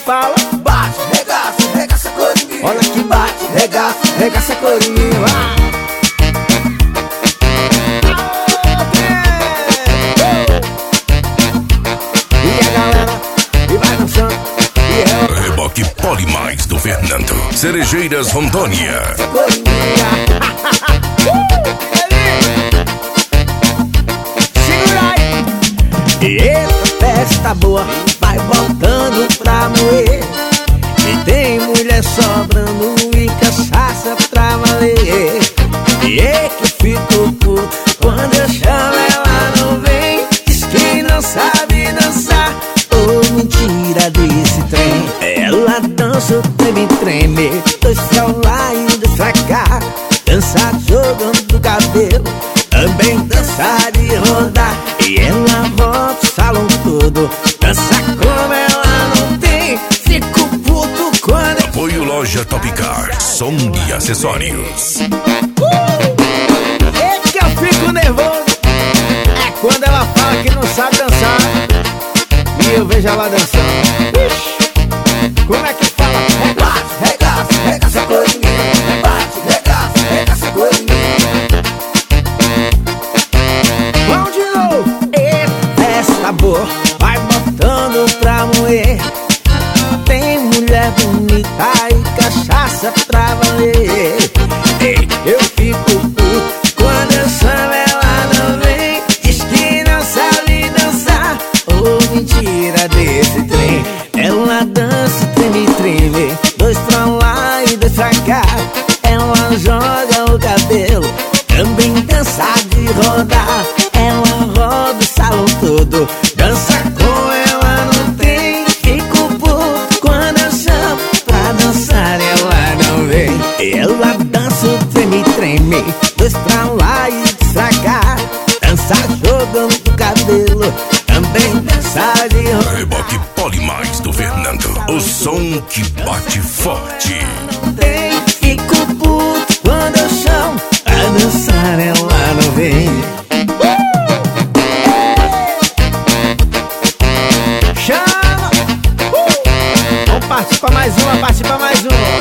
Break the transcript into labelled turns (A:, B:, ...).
A: fala:
B: bate, regaça, regaça corinha.
A: olha que bate, regaça, regaça corinha. E a galera e vai dançando.
C: Reboque Polimais do Fernando, Cerejeiras, Rondônia.
A: Segura aí. Eita, festa boa, vai voltando pra moer. E tem mulher sobrando e cachaça pra valer. E é que eu fico puto quando eu chamo ela não vem. Diz que não sabe dançar, oh, mentira desse trem. Ela dança o treme-treme, dois pra lá e dois pra cá. Dança jogando o cabelo, também dança de rodar. E ela volta o salão todo, dança como ela não tem. Fico puto quando...
C: Apoio Loja Topcar, som e acessórios.
A: É que eu fico nervoso é quando ela fala que não sabe dançar e eu vejo ela dançando. Ixi, como é que fala?
B: Bate, regaça, regaça corinha. Bate, regaça, regaça corinha.
A: Vamos de novo. E festa boa, vai botando pra moer. Tem mulher bonita e cachaça pra valer. Ei, eu fico puto quando eu chamo ela não vem. Diz que não sabe dançar, oh, mentira desse trem. Ela dança, treme, treme, dois pra lá e dois pra cá. Ela joga o cabelo, também dança de rodar. Ela roda o salão todo, dança com ela não tem. Fico puto quando eu chamo pra dançar, ela não vem. Ela dança o treme, treme, dois pra lá e dois pra cá. Dança jogando o cabelo, também dança de rodar.
C: Reboque Polimais do Fernando, o som que bate forte.
A: Fico puto quando eu chamo pra dançar, ela não vem. Chama! Vamos partir pra mais uma, partir pra mais uma.